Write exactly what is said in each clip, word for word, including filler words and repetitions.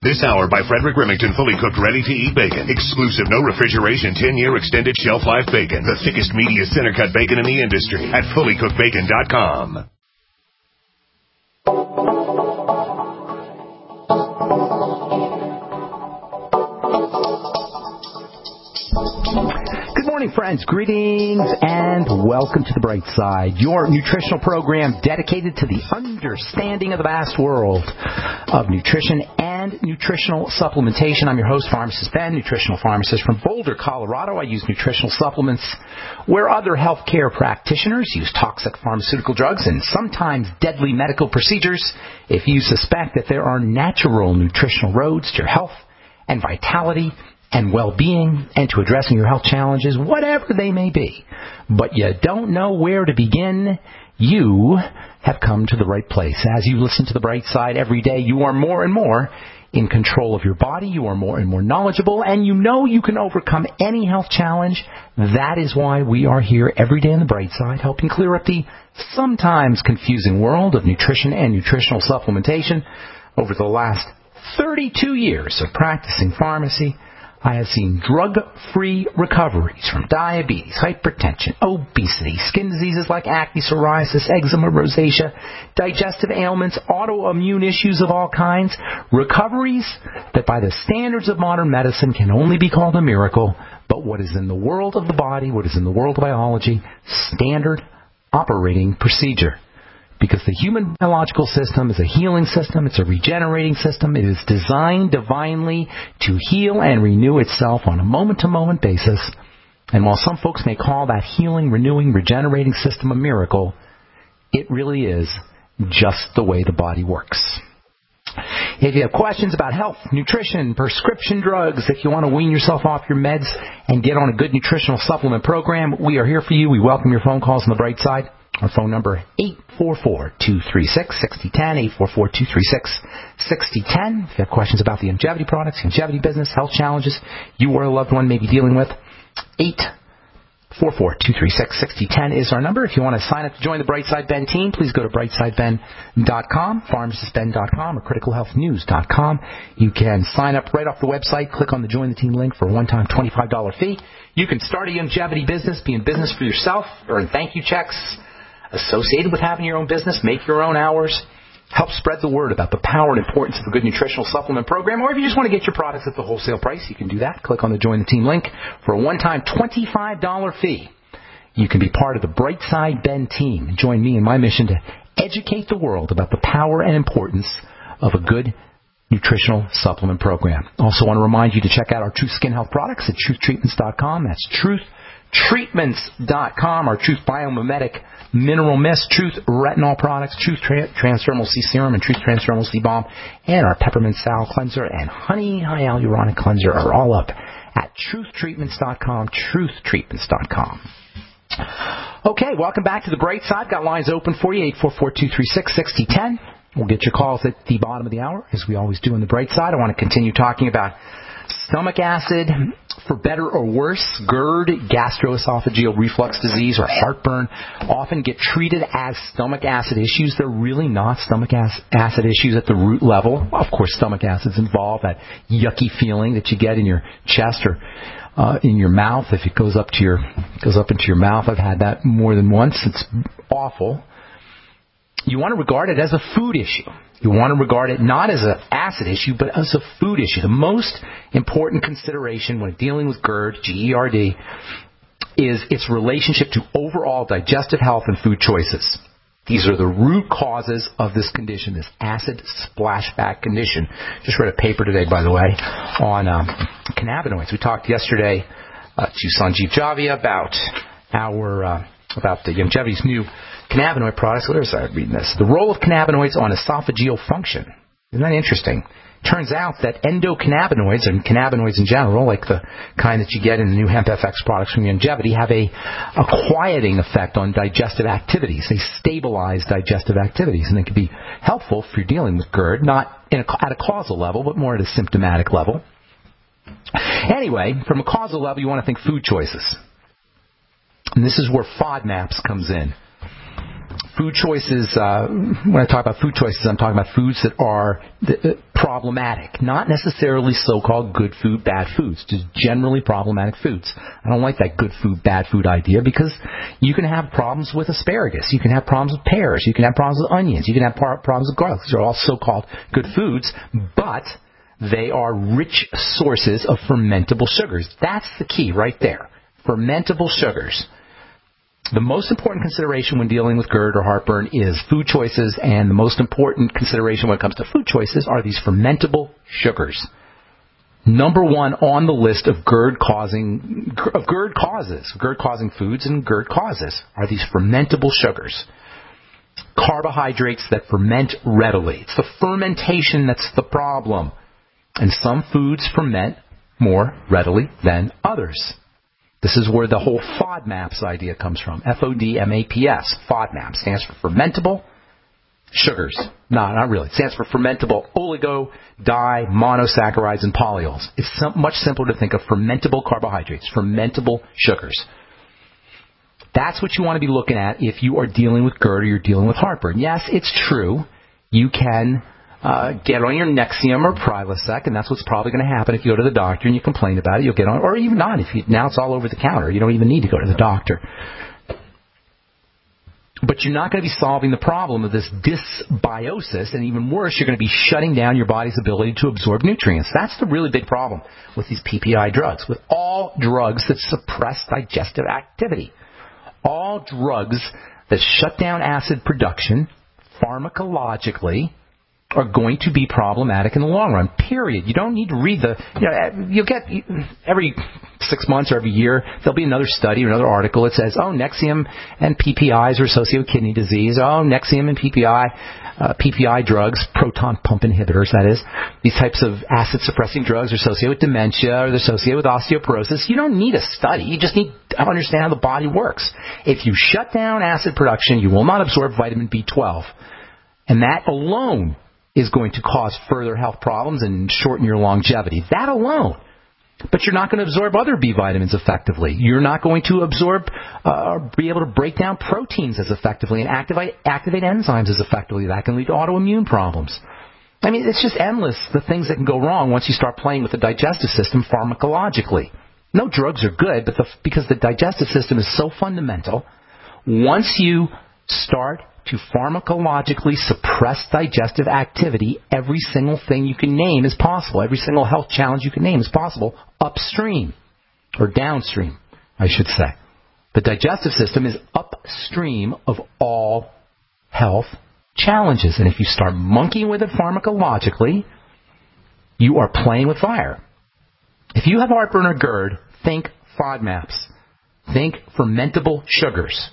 This hour by Frederick Remington, fully cooked, ready-to-eat bacon. Exclusive, no refrigeration, ten-year extended shelf life bacon. The thickest, meatiest, center-cut bacon in the industry at fully cooked bacon dot com. Good morning, friends. Greetings and welcome to The Bright Side, your nutritional program dedicated to the understanding of the vast world of nutrition and nutritional supplementation. I'm your host, Pharmacist Ben, nutritional pharmacist from Boulder, Colorado. I use nutritional supplements where other healthcare practitioners use toxic pharmaceutical drugs and sometimes deadly medical procedures. If you suspect that there are natural nutritional roads to your health and vitality and well-being and to addressing your health challenges, whatever they may be, but you don't know where to begin, you have come to the right place. As you listen to The Bright Side every day, you are more and more in control of your body, you are more and more knowledgeable, and you know you can overcome any health challenge. That is why we are here every day on The Bright Side, helping clear up the sometimes confusing world of nutrition and nutritional supplementation. Over the last thirty-two years of practicing pharmacy, I have seen drug-free recoveries from diabetes, hypertension, obesity, skin diseases like acne, psoriasis, eczema, rosacea, digestive ailments, autoimmune issues of all kinds, recoveries that by the standards of modern medicine can only be called a miracle, but what is in the world of the body, what is in the world of biology, standard operating procedure. Because the human biological system is a healing system, it's a regenerating system, it is designed divinely to heal and renew itself on a moment-to-moment basis. And while some folks may call that healing, renewing, regenerating system a miracle, it really is just the way the body works. If you have questions about health, nutrition, prescription drugs, if you want to wean yourself off your meds and get on a good nutritional supplement program, we are here for you. We welcome your phone calls on The Bright Side. Our phone number, eight four four, two three six, six zero one zero, eight four four, two three six, six zero one zero. If you have questions about the longevity products, longevity business, health challenges you or a loved one may be dealing with, eight four four, two three six, six zero one zero is our number. If you want to sign up to join the Brightside Ben team, please go to brightside ben dot com, pharmacist ben dot com, or critical health news dot com. You can sign up right off the website, click on the Join the Team link for a one-time twenty-five dollars fee. You can start a longevity business, be in business for yourself, earn thank you checks associated with having your own business, make your own hours, help spread the word about the power and importance of a good nutritional supplement program. Or if you just want to get your products at the wholesale price, you can do that. Click on the Join the Team link for a one-time twenty-five dollars fee. You can be part of the Brightside Ben team and join me in my mission to educate the world about the power and importance of a good nutritional supplement program. Also want to remind you to check out our Truth Skin Health products at truth treatments dot com. That's truth treatments dot com. Our Truth Biomimetic Mineral Mist, Truth Retinol products, Truth Tra- Transdermal C Serum, and Truth Transdermal C Balm, and our Peppermint Salve Cleanser and Honey Hyaluronic Cleanser are all up at truth treatments dot com, truth treatments dot com. Okay, welcome back to The Bright Side. Got lines open for you, eight four four, two three six, six zero one zero. We'll get your calls at the bottom of the hour, as we always do on The Bright Side. I want to continue talking about stomach acid, for better or worse. GERD, gastroesophageal reflux disease, or heartburn often get treated as stomach acid issues. They're really not stomach acid issues at the root level. Of course, stomach acid's involved, that yucky feeling that you get in your chest or uh, in your mouth if it goes up to your goes up into your mouth. I've had that more than once. It's awful. You want to regard it as a food issue. You want to regard it not as an acid issue, but as a food issue. The most important consideration when dealing with GERD, G E R D, is its relationship to overall digestive health and food choices. These are the root causes of this condition, this acid splashback condition. Just read a paper today, by the way, on um, cannabinoids. We talked yesterday uh, to Sanjeev Javia about our uh, about the Youngevity's new cannabinoid products. Where is I reading this? The role of cannabinoids on esophageal function. Isn't that interesting? Turns out that endocannabinoids, and cannabinoids in general, like the kind that you get in the new Hemp F X products from Youngevity, have a, a quieting effect on digestive activities. They stabilize digestive activities, and they can be helpful if you're dealing with GERD, not in a, at a causal level, but more at a symptomatic level. Anyway, from a causal level, you want to think food choices. And this is where FODMAPs comes in. Food choices, uh, when I talk about food choices, I'm talking about foods that are uh, problematic, not necessarily so-called good food, bad foods, just generally problematic foods. I don't like that good food, bad food idea because you can have problems with asparagus, you can have problems with pears, you can have problems with onions, you can have problems with garlic. These are all so-called good foods, but they are rich sources of fermentable sugars. That's the key right there. Fermentable sugars. The most important consideration when dealing with GERD or heartburn is food choices, and the most important consideration when it comes to food choices are these fermentable sugars. Number one on the list of GERD causing of GERD causes, GERD causing foods and GERD causes are these fermentable sugars. Carbohydrates that ferment readily. It's the fermentation that's the problem. And some foods ferment more readily than others. This is where the whole FODMAPs idea comes from. F O D M A P S. FODMAP stands for fermentable sugars. No, not really. It stands for fermentable oligo, di, monosaccharides, and polyols. It's some, much simpler to think of fermentable carbohydrates, fermentable sugars. That's what you want to be looking at if you are dealing with GERD or you're dealing with heartburn. Yes, it's true. You can Uh, get on your Nexium or Prilosec, and that's what's probably going to happen if you go to the doctor and you complain about it. You'll get on, or even not. If you, now it's all over the counter. You don't even need to go to the doctor. But you're not going to be solving the problem of this dysbiosis, and even worse, you're going to be shutting down your body's ability to absorb nutrients. That's the really big problem with these P P I drugs, with all drugs that suppress digestive activity. All drugs that shut down acid production pharmacologically are going to be problematic in the long run, period. You don't need to read the, you know, you'll get every six months or every year, there'll be another study or another article that says, oh, Nexium and P P Is are associated with kidney disease. Oh, Nexium and P P I, uh, P P I drugs, proton pump inhibitors, that is, these types of acid-suppressing drugs are associated with dementia or they're associated with osteoporosis. You don't need a study. You just need to understand how the body works. If you shut down acid production, you will not absorb vitamin B twelve. And that alone is going to cause further health problems and shorten your longevity. That alone. But you're not going to absorb other B vitamins effectively. You're not going to absorb uh, or be able to break down proteins as effectively and activate, activate enzymes as effectively. That can lead to autoimmune problems. I mean, it's just endless, the things that can go wrong once you start playing with the digestive system pharmacologically. No drugs are good, but the, because the digestive system is so fundamental, once you start to pharmacologically suppress digestive activity, every single thing you can name is possible. Every single health challenge you can name is possible upstream, or downstream, I should say. The digestive system is upstream of all health challenges. And if you start monkeying with it pharmacologically, you are playing with fire. If you have heartburn or GERD, think FODMAPs. Think fermentable sugars.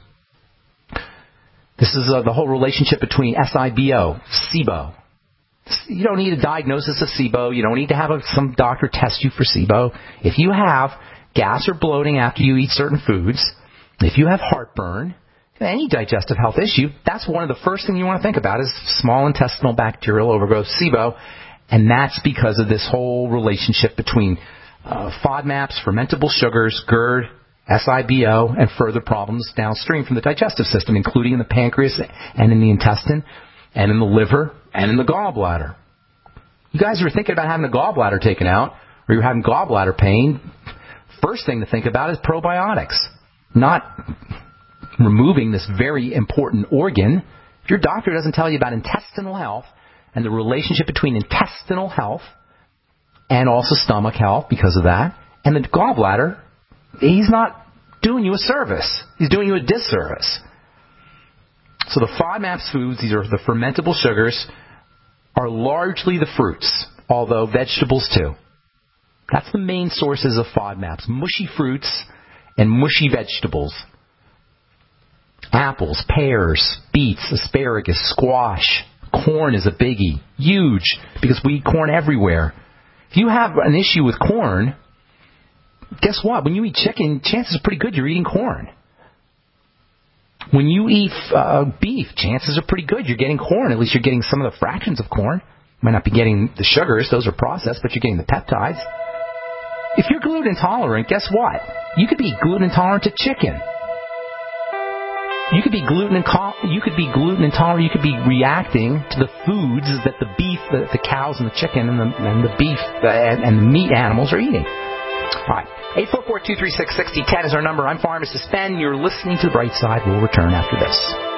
This is uh, the whole relationship between S I B O, SIBO. You don't need a diagnosis of SIBO. You don't need to have a, some doctor test you for SIBO. If you have gas or bloating after you eat certain foods, if you have heartburn, any digestive health issue, that's one of the first things you want to think about is small intestinal bacterial overgrowth, SIBO. And that's because of this whole relationship between uh, FODMAPs, fermentable sugars, GERD, S I B O, and further problems downstream from the digestive system, including in the pancreas and in the intestine and in the liver and in the gallbladder. You guys are thinking about having the gallbladder taken out or you're having gallbladder pain, first thing to think about is probiotics, not removing this very important organ. If your doctor doesn't tell you about intestinal health and the relationship between intestinal health and also stomach health because of that, and the gallbladder, he's not doing you a service. He's doing you a disservice. So the FODMAPs foods, these are the fermentable sugars, are largely the fruits, although vegetables too. That's the main sources of FODMAPs, mushy fruits and mushy vegetables. Apples, pears, beets, asparagus, squash, corn is a biggie, huge, because we eat corn everywhere. If you have an issue with corn, guess what? When you eat chicken, chances are pretty good you're eating corn. When you eat uh, beef, chances are pretty good you're getting corn. At least you're getting some of the fractions of corn. You might not be getting the sugars. Those are processed, but you're getting the peptides. If you're gluten intolerant, guess what? You could be gluten intolerant to chicken. You could be gluten inco- you could be gluten intolerant. You could be reacting to the foods that the beef, the, the cows and the chicken and the, and the beef the, and, and the meat animals are eating. All right. eight four four, two three six, six zero one zero is our number. I'm Pharmacist Ben. You're listening to The Bright Side. We'll return after this.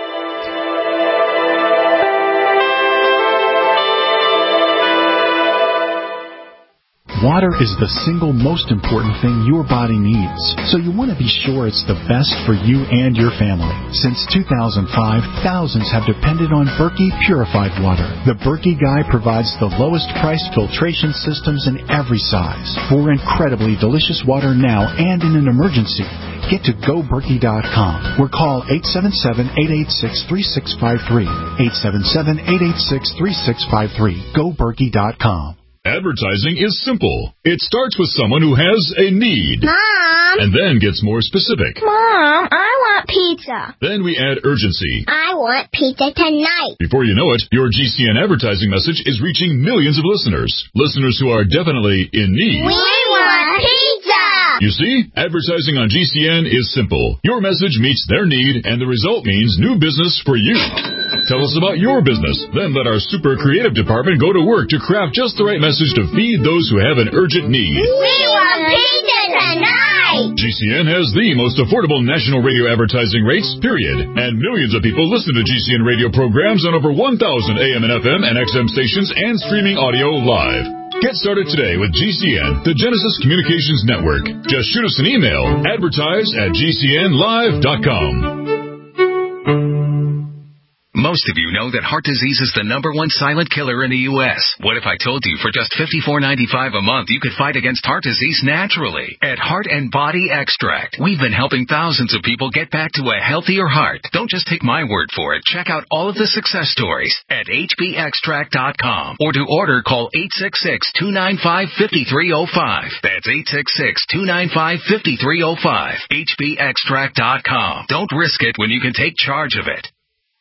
Water is the single most important thing your body needs, so you want to be sure it's the best for you and your family. Since two thousand five, thousands have depended on Berkey purified water. The Berkey Guy provides the lowest priced filtration systems in every size. For incredibly delicious water now and in an emergency, get to go berkey dot com or call eight seven seven, eight eight six, three six five three. eight seven seven, eight eight six, three six five three. go berkey dot com. Advertising is simple. It starts with someone who has a need. Mom! And then gets more specific. Mom, I want pizza. Then we add urgency. I want pizza tonight. Before you know it, your G C N advertising message is reaching millions of listeners. Listeners who are definitely in need. We want pizza! You see, advertising on G C N is simple. Your message meets their need, and the result means new business for you. Tell us about your business. Then let our super creative department go to work to craft just the right message to feed those who have an urgent need. We want pizza tonight! G C N has the most affordable national radio advertising rates, period. And millions of people listen to G C N radio programs on over one thousand A M and F M and X M stations and streaming audio live. Get started today with G C N, the Genesis Communications Network. Just shoot us an email, advertise at g c n live dot com. Most of you know that heart disease is the number one silent killer in the U S What if I told you for just fifty-four ninety-five a month you could fight against heart disease naturally? At Heart and Body Extract, we've been helping thousands of people get back to a healthier heart. Don't just take my word for it. Check out all of the success stories at h b extract dot com. Or to order, call eight six six, two nine five, five three zero five. That's eight six six, two nine five, five three zero five. h b extract dot com. Don't risk it when you can take charge of it.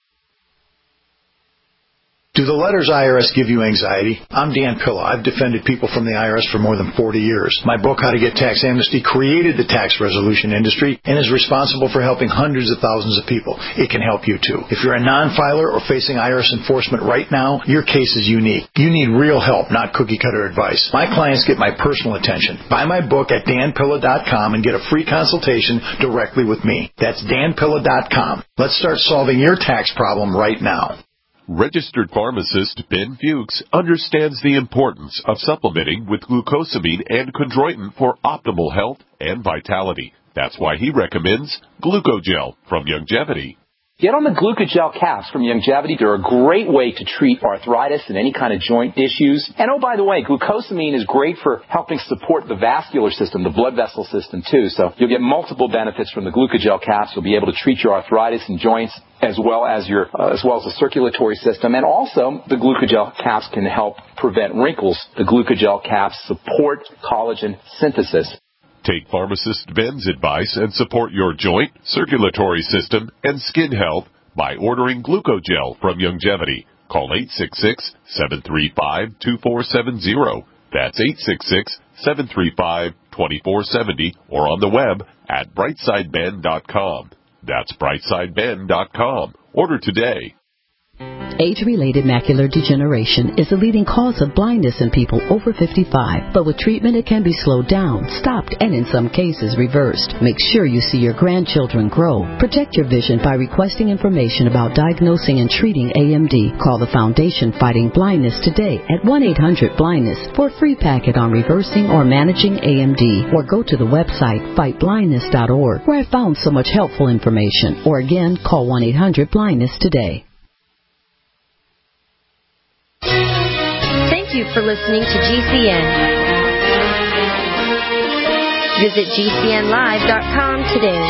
Do the letters I R S give you anxiety? I'm Dan Pilla. I've defended people from the I R S for more than forty years. My book, How to Get Tax Amnesty, created the tax resolution industry and is responsible for helping hundreds of thousands of people. It can help you, too. If you're a non-filer or facing I R S enforcement right now, your case is unique. You need real help, not cookie-cutter advice. My clients get my personal attention. Buy my book at dan pilla dot com and get a free consultation directly with me. That's dan pilla dot com. Let's start solving your tax problem right now. Registered pharmacist Ben Fuchs understands the importance of supplementing with glucosamine and chondroitin for optimal health and vitality. That's why he recommends Glucogel from Youngevity. Get on the Glucogel caps from Youngevity. They're a great way to treat arthritis and any kind of joint issues. And oh, by the way, glucosamine is great for helping support the vascular system, the blood vessel system, too. So you'll get multiple benefits from the Glucogel caps. You'll be able to treat your arthritis and joints as well as your uh, as well as the circulatory system. And also, the Glucogel caps can help prevent wrinkles. The Glucogel caps support collagen synthesis. Take pharmacist Ben's advice and support your joint, circulatory system, and skin health by ordering Glucogel from Youngevity. Call eight six six, seven three five, two four seven zero. That's eight six six, seven three five, two four seven zero or on the web at brightside ben dot com. That's brightside ben dot com. Order today. Age-related macular degeneration is the leading cause of blindness in people over fifty-five. But with treatment, it can be slowed down, stopped, and in some cases reversed. Make sure you see your grandchildren grow. Protect your vision by requesting information about diagnosing and treating A M D. Call the Foundation Fighting Blindness today at one eight hundred blindness for a free packet on reversing or managing A M D. Or go to the website fight blindness dot org, where I found so much helpful information. Or again, call one eight hundred blindness today. Thank you for listening to G C N. Visit g c n live dot com today.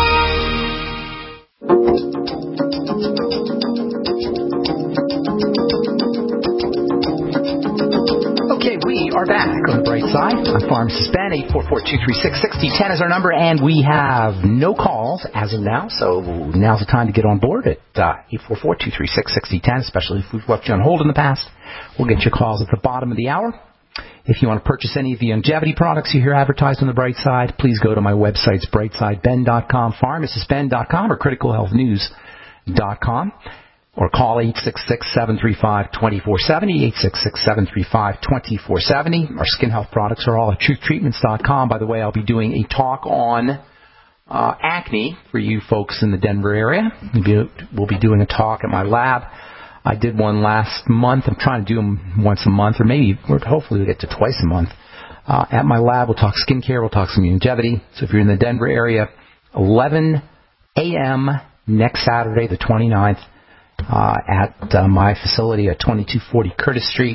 Okay, we are back on the bright side. I'm Pharmacist Ben. eight four four, two three six, six zero one zero is our number, and we have no calls as of now, so now's the time to get on board at uh, eight four four, two three six, six zero one zero, especially if we've left you on hold in the past. We'll get your calls at the bottom of the hour. If you want to purchase any of the longevity products you hear advertised on the Bright Side, please go to my websites, bright side ben dot com, pharmacist ben dot com, or critical health news dot com, or call eight six six, seven three five, two four seven zero, eight six six, seven three five, two four seven zero. Our skin health products are all at truth treatments dot com. By the way, I'll be doing a talk on uh, acne for you folks in the Denver area. We'll be doing a talk at my lab. I did one last month. I'm trying to do them once a month, or maybe, or hopefully we'll get to twice a month. Uh, at my lab, we'll talk skincare, we'll talk some longevity. So if you're in the Denver area, eleven a.m. next Saturday, the twenty-ninth, uh, at uh, my facility at twenty-two forty Curtis Street.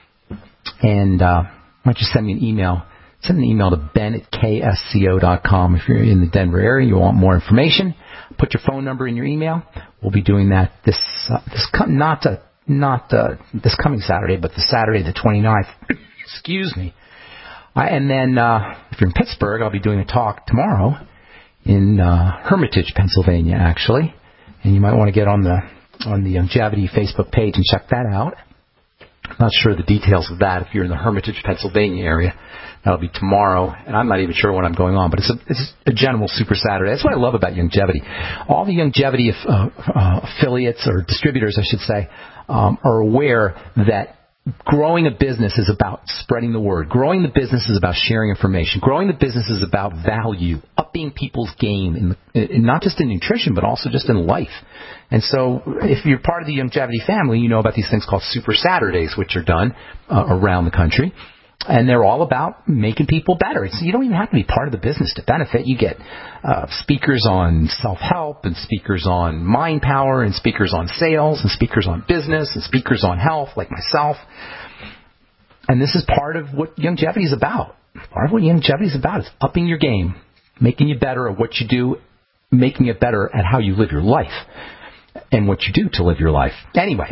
And uh, why don't you send me an email? Send an email to ben at k s c o dot com if you're in the Denver area, you want more information. Put your phone number in your email. We'll be doing that this uh, this not uh, not uh, this coming Saturday, but the Saturday the twenty-ninth. Excuse me. Uh, and then uh, if you're in Pittsburgh, I'll be doing a talk tomorrow in uh, Hermitage, Pennsylvania, actually. And you might want to get on the on the Longevity Facebook page and check that out. I'm not sure the details of that if you're in the Hermitage, Pennsylvania area. That'll be tomorrow, and I'm not even sure when I'm going on, but it's a, it's a general Super Saturday. That's what I love about longevity. All the longevity uh, uh, affiliates or distributors, I should say, um, are aware that growing a business is about spreading the word. Growing the business is about sharing information. Growing the business is about value, upping people's game, in the, in, not just in nutrition, but also just in life. And so if you're part of the longevity family, you know about these things called Super Saturdays, which are done uh, around the country. And they're all about making people better. It's, you don't even have to be part of the business to benefit. You get uh, speakers on self-help and speakers on mind power and speakers on sales and speakers on business and speakers on health like myself. And this is part of what longevity is about. Part of what longevity is about is upping your game, making you better at what you do, making it better at how you live your life and what you do to live your life. Anyway.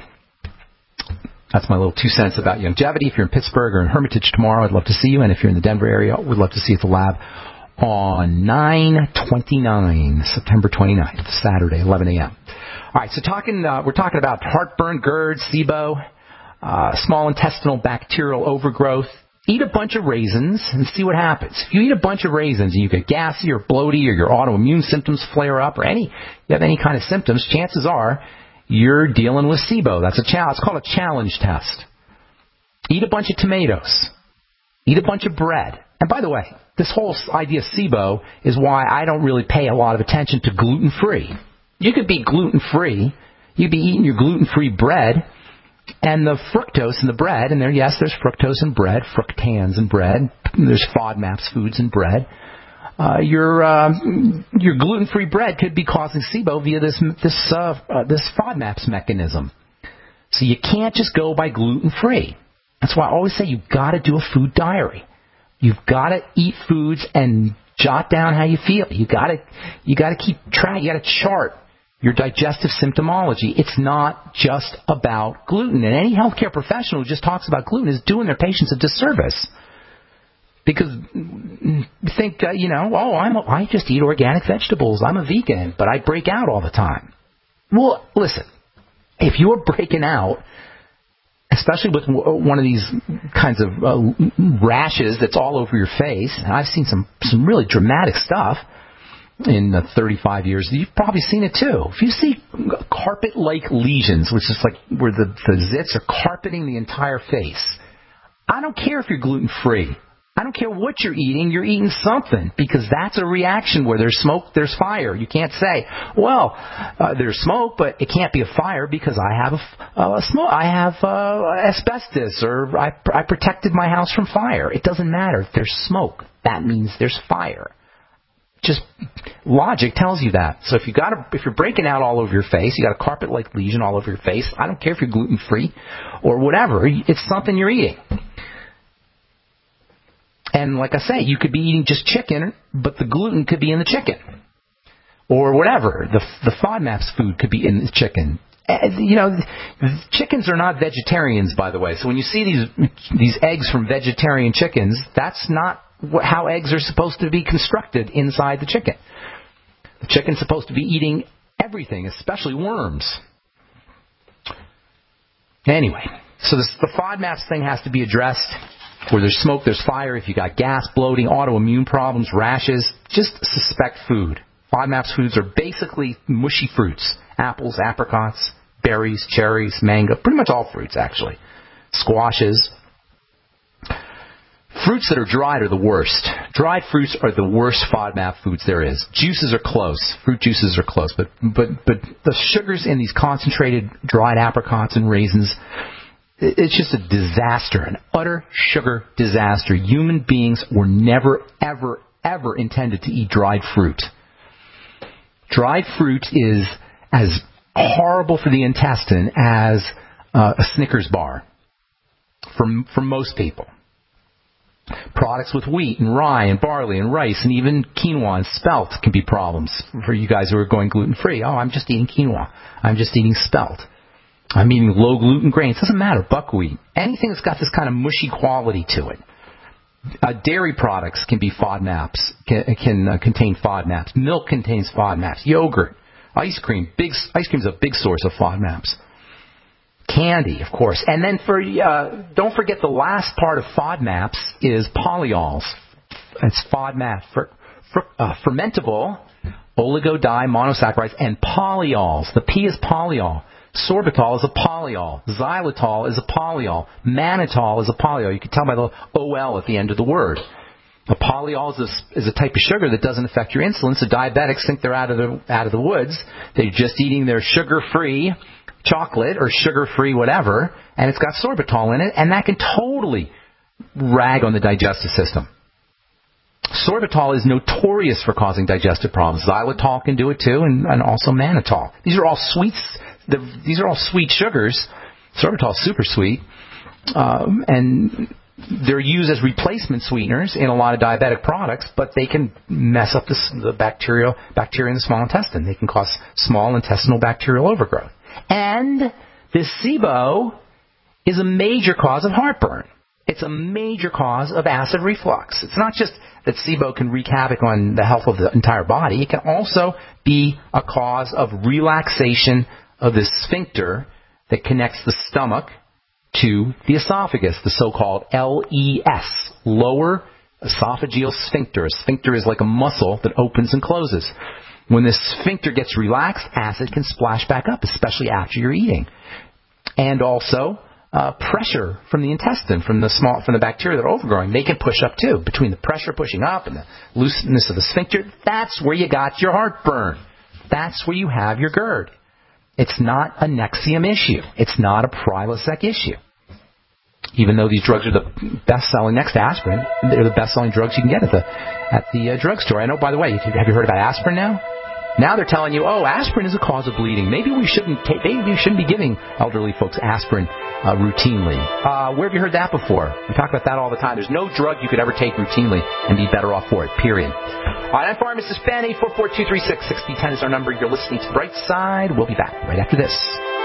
That's my little two cents about longevity. If you're in Pittsburgh or in Hermitage tomorrow, I'd love to see you. And if you're in the Denver area, we'd love to see you at the lab on nine twenty-nine, September twenty-ninth, Saturday, eleven a.m. All right, so talking, uh, we're talking about heartburn, GERD, SIBO, uh, small intestinal bacterial overgrowth. Eat a bunch of raisins and see what happens. If you eat a bunch of raisins and you get gassy or bloaty or your autoimmune symptoms flare up or any you have any kind of symptoms, chances are you're dealing with SIBO. That's a challenge. It's called a challenge test. Eat a bunch of tomatoes. Eat a bunch of bread. And by the way, this whole idea of SIBO is why I don't really pay a lot of attention to gluten-free. You could be gluten-free. You'd be eating your gluten-free bread, and the fructose in the bread, and there, yes, there's fructose in bread, fructans in bread. There's FODMAPs foods in bread. Uh, your uh, your gluten-free bread could be causing SIBO via this this uh, uh, this FODMAPs mechanism. So you can't just go by gluten-free. That's why I always say you've got to do a food diary. You've got to eat foods and jot down how you feel. You got to you got to keep track. You got to chart your digestive symptomology. It's not just about gluten. And any healthcare professional who just talks about gluten is doing their patients a disservice. Because you think, uh, you know, oh, I'm a, I just eat organic vegetables. I'm a vegan, but I break out all the time. Well, listen, if you are breaking out, especially with one of these kinds of uh, rashes that's all over your face, and I've seen some, some really dramatic stuff in uh, thirty-five years, you've probably seen it too. If you see carpet-like lesions, which is like where the, the zits are carpeting the entire face, I don't care if you're gluten-free. I don't care what you're eating, you're eating something, because that's a reaction where there's smoke, there's fire. You can't say, well, uh, there's smoke, but it can't be a fire because I have a, uh, a smoke, I have uh, asbestos, or I, I protected my house from fire. It doesn't matter if there's smoke. That means there's fire. Just logic tells you that. So if you got a, if you're breaking out all over your face, you got a carpet-like lesion all over your face, I don't care if you're gluten-free or whatever, it's something you're eating. And like I say, you could be eating just chicken, but the gluten could be in the chicken. Or whatever. The the FODMAPs food could be in the chicken. You know, chickens are not vegetarians, by the way. So when you see these these eggs from vegetarian chickens, that's not what, how eggs are supposed to be constructed inside the chicken. The chicken's supposed to be eating everything, especially worms. Anyway, so this, the FODMAPs thing has to be addressed. Where there's smoke, there's fire. If you got gas, bloating, autoimmune problems, rashes, just suspect food. FODMAPs foods are basically mushy fruits. Apples, apricots, berries, cherries, mango, pretty much all fruits, actually. Squashes. Fruits that are dried are the worst. Dried fruits are the worst FODMAP foods there is. Juices are close. Fruit juices are close. But, but, but the sugars in these concentrated dried apricots and raisins, it's just a disaster, an utter sugar disaster. Human beings were never, ever, ever intended to eat dried fruit. Dried fruit is as horrible for the intestine as uh, a Snickers bar for, for most people. Products with wheat and rye and barley and rice and even quinoa and spelt can be problems for you guys who are going gluten-free. Oh, I'm just eating quinoa. I'm just eating spelt. I'm eating low-gluten grains. It doesn't matter. Buckwheat. Anything that's got this kind of mushy quality to it. Uh, dairy products can be FODMAPs, can, can uh, contain FODMAPs. Milk contains FODMAPs. Yogurt. Ice cream. Big, ice cream is a big source of FODMAPs. Candy, of course. And then for uh, don't forget the last part of FODMAPs is polyols. It's FODMAP, for, for, uh, fermentable oligodimonosaccharides and polyols. The P is polyol. Sorbitol is a polyol. Xylitol is a polyol. Mannitol is a polyol. You can tell by the O L at the end of the word. A polyol is a, is a type of sugar that doesn't affect your insulin, so diabetics think they're out of the out of the woods. They're just eating their sugar-free chocolate or sugar-free whatever, and it's got sorbitol in it, and that can totally rag on the digestive system. Sorbitol is notorious for causing digestive problems. Xylitol can do it too, and, and also mannitol. These are all sweets. The, these are all sweet sugars. Sorbitol is super sweet, um, and they're used as replacement sweeteners in a lot of diabetic products, but they can mess up the, the bacterial bacteria in the small intestine. They can cause small intestinal bacterial overgrowth. And this SIBO is a major cause of heartburn. It's a major cause of acid reflux. It's not just that SIBO can wreak havoc on the health of the entire body. It can also be a cause of relaxation of the sphincter that connects the stomach to the esophagus, the so-called L E S, lower esophageal sphincter. A sphincter is like a muscle that opens and closes. When the sphincter gets relaxed, acid can splash back up, especially after you're eating. And also uh, pressure from the intestine, from the small, from the bacteria that are overgrowing, they can push up too. Between the pressure pushing up and the looseness of the sphincter, that's where you got your heartburn. That's where you have your GERD. It's not a Nexium issue. It's not a Prilosec issue. Even though these drugs are the best-selling next to aspirin, they're the best-selling drugs you can get at the at the uh, drugstore. I know, by the way, have you heard about aspirin now? Now they're telling you, oh, aspirin is a cause of bleeding. Maybe we shouldn't take, maybe we shouldn't be giving elderly folks aspirin uh, routinely. Uh, where have you heard that before? We talk about that all the time. There's no drug you could ever take routinely and be better off for it, period. All right, I'm Pharmacist Ben. eight four four, two three six, six zero one zero is our number. You're listening to Bright Side. We'll be back right after this.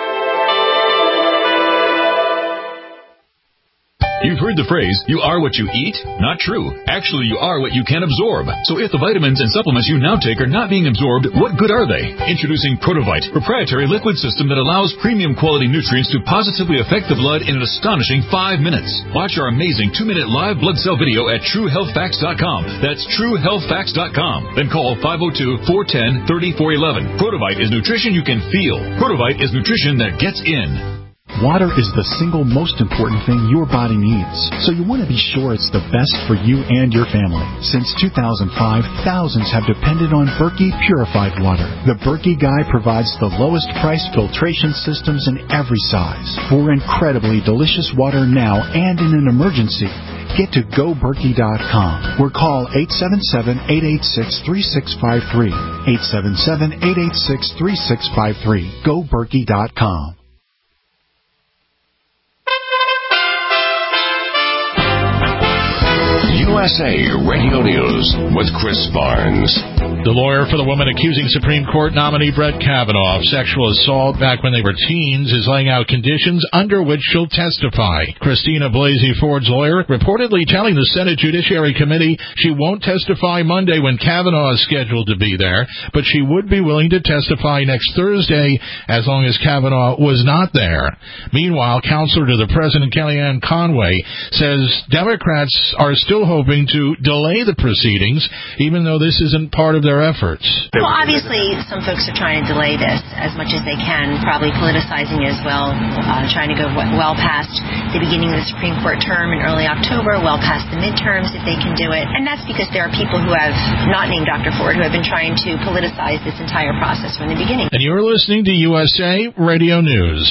You've heard the phrase, you are what you eat? Not true. Actually, you are what you can absorb. So if the vitamins and supplements you now take are not being absorbed, what good are they? Introducing Protovite, proprietary liquid system that allows premium quality nutrients to positively affect the blood in an astonishing five minutes. Watch our amazing two-minute live blood cell video at true health facts dot com. That's true health facts dot com. Then call five oh two, four one zero, three four one one. Protovite is nutrition you can feel. Protovite is nutrition that gets in. Water is the single most important thing your body needs, so you want to be sure it's the best for you and your family. Since two thousand five, thousands have depended on Berkey purified water. The Berkey Guy provides the lowest price filtration systems in every size. For incredibly delicious water now and in an emergency, get to go berkey dot com or call eight seven seven, eight eight six, three six five three. eight seven seven, eight eight six, three six five three. go berkey dot com. You U S A Radio News with Chris Barnes. The lawyer for the woman accusing Supreme Court nominee Brett Kavanaugh of sexual assault back when they were teens is laying out conditions under which she'll testify. Christina Blasey Ford's lawyer reportedly telling the Senate Judiciary Committee she won't testify Monday when Kavanaugh is scheduled to be there, but she would be willing to testify next Thursday as long as Kavanaugh was not there. Meanwhile, counselor to the president Kellyanne Conway says Democrats are still hoping to delay the proceedings, even though this isn't part of their efforts. Well, obviously, some folks are trying to delay this as much as they can, probably politicizing it as well, uh, trying to go well past the beginning of the Supreme Court term in early October, well past the midterms if they can do it. And that's because there are people who have not named Doctor Ford who have been trying to politicize this entire process from the beginning. And you're listening to U S A Radio News.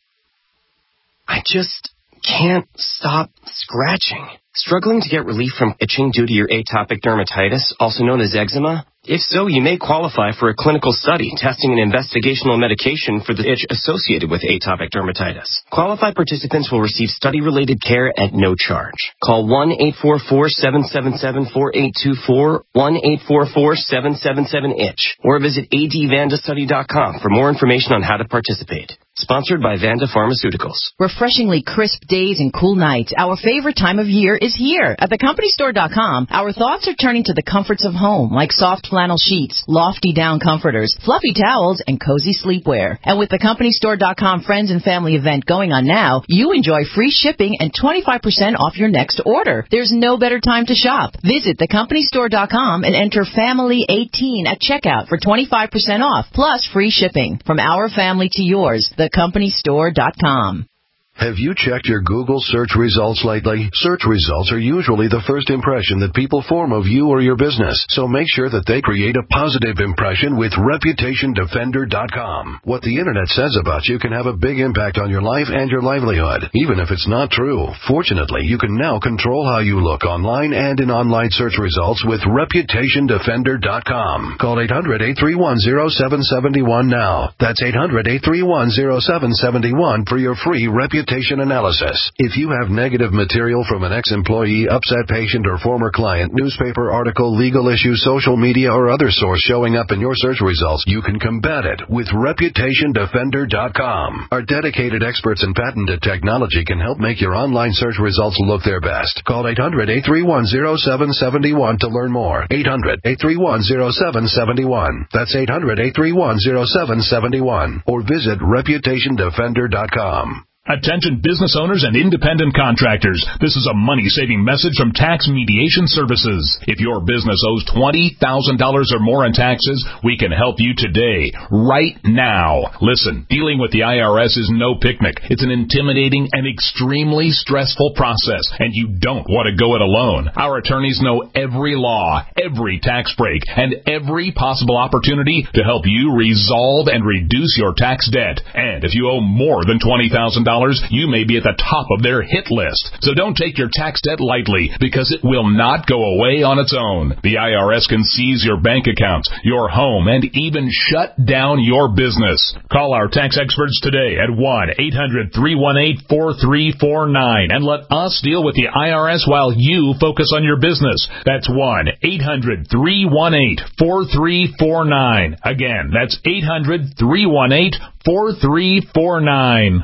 I just can't stop scratching. Struggling to get relief from itching due to your atopic dermatitis, also known as eczema? If so, you may qualify for a clinical study testing an investigational medication for the itch associated with atopic dermatitis. Qualified participants will receive study-related care at no charge. Call one eight four four, seven seven seven, four eight two four, one eight four four, seven seven seven, itch, or visit a d vanda study dot com for more information on how to participate. Sponsored by Vanda Pharmaceuticals. Refreshingly crisp days and cool nights. Our favorite time of year is here. At the company store dot com, our thoughts are turning to the comforts of home, like soft flannel sheets, lofty down comforters, fluffy towels, and cozy sleepwear. And with the company store dot com Friends and Family event going on now, you enjoy free shipping and twenty-five percent off your next order. There's no better time to shop. Visit the company store dot com and enter family eighteen at checkout for twenty-five percent off, plus free shipping. From our family to yours, the company store dot com. Have you checked your Google search results lately? Search results are usually the first impression that people form of you or your business, so make sure that they create a positive impression with reputation defender dot com. What the Internet says about you can have a big impact on your life and your livelihood, even if it's not true. Fortunately, you can now control how you look online and in online search results with reputation defender dot com. Call eight hundred, eight three one, zero seven seven one now. That's eight hundred, eight three one, zero seven seven one for your free reputation analysis. If you have negative material from an ex-employee, upset patient, or former client, newspaper article, legal issue, social media, or other source showing up in your search results, you can combat it with reputation defender dot com. Our dedicated experts in patented technology can help make your online search results look their best. Call eight hundred, eight three one, zero seven seven one to learn more. eight hundred, eight three one, zero seven seven one. That's eight hundred, eight three one, zero seven seven one. Or visit reputation defender dot com. Attention business owners and independent contractors. This is a money-saving message from Tax Mediation Services. If your business owes twenty thousand dollars or more in taxes, we can help you today, right now. Listen, dealing with the I R S is no picnic. It's an intimidating and extremely stressful process, and you don't want to go it alone. Our attorneys know every law, every tax break, and every possible opportunity to help you resolve and reduce your tax debt. And if you owe more than twenty thousand dollars, you may be at the top of their hit list. So don't take your tax debt lightly, because it will not go away on its own. The I R S can seize your bank accounts, your home, and even shut down your business. Call our tax experts today at one eight hundred, three one eight, four three four nine and let us deal with the I R S while you focus on your business. That's one eight hundred, three one eight, four three four nine. Again, that's eight hundred, three one eight, four three four nine.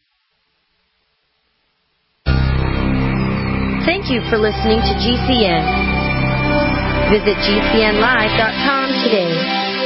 Thank you for listening to G C N. Visit G C N live dot com today.